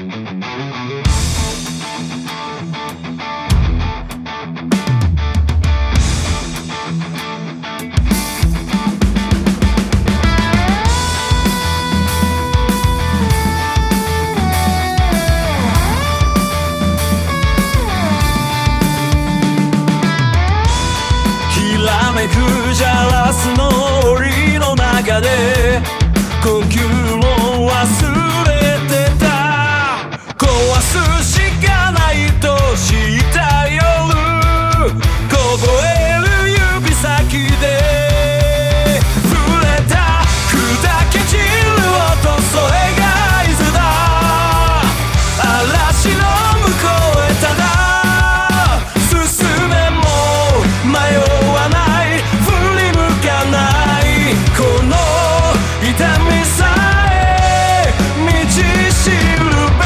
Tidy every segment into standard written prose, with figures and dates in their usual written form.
めくジャラスの檻の中で呼吸を忘れてた。壊すしかないと知った夜、凍える指先で触れた砕け散る音、それが合図だ。嵐の向こうへただ進めも迷わない、この痛みさえ道しるべ。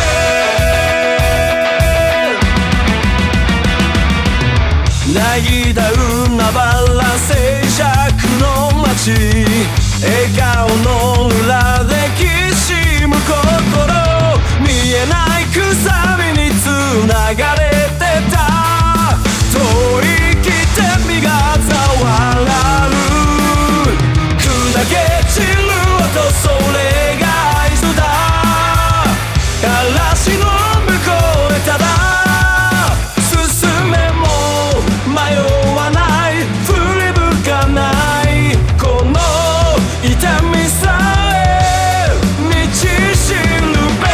凪だ海原静寂の街、笑顔の裏できしむ心、見えないくさびに繋がれてた。遠いきて身がざわらる、砕け散る音、それが合図だ。嵐の向こうへただ進めも迷わない、振り向かない、この痛みさえ道しるべ。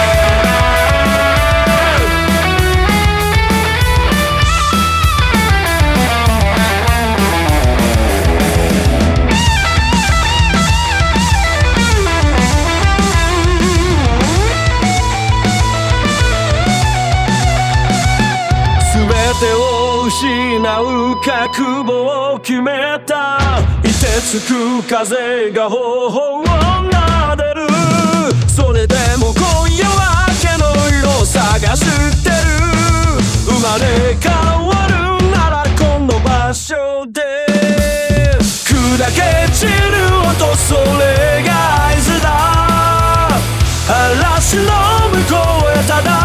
全てを失う覚悟を決めた。凍てつく風が頬を撫でる、それでも今夜は明けの色探してる。生まれ変わるならこの場所で砕け散る音、それが合図だ。嵐の向こうへただ